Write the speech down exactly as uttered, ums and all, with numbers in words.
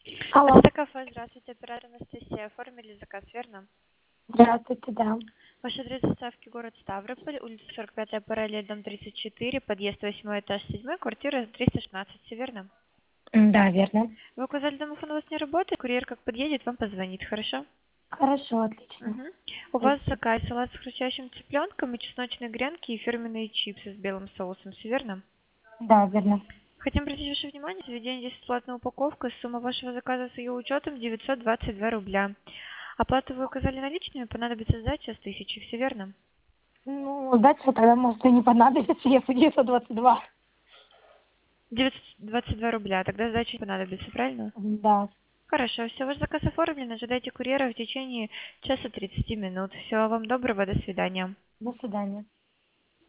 Алло. Это кафе, здравствуйте, оператор Анастасия. Оформили заказ, верно? Здравствуйте, да. Ваш адрес доставки город Ставрополь, улица сорок пятая параллель, дом тридцать четыре, подъезд восьмой, этаж седьмой, квартира триста шестнадцать, все верно? М, Да, верно. Вы указали, домофон у вас не работает, курьер как подъедет, вам позвонит, хорошо? Хорошо, отлично. Мгм. У вас Спасибо. заказ салат с хрустящим цыпленком и чесночные гренки и фирменные чипсы с белым соусом, все верно? Да, верно. Хотим обратить ваше внимание, заведение здесь бесплатная упаковка, сумма вашего заказа с ее учетом девятьсот двадцать два рубля. Оплату вы указали наличными, понадобится сдача с тысячи, все верно? Ну, дальше тогда, может, и не понадобится, если девятьсот двадцать два. девятьсот двадцать два рубля, тогда сдача не понадобится, правильно? Да. Хорошо, все, ваш заказ оформлен, ожидайте курьера в течение часа тридцати минут. Всего вам доброго, до свидания. До свидания.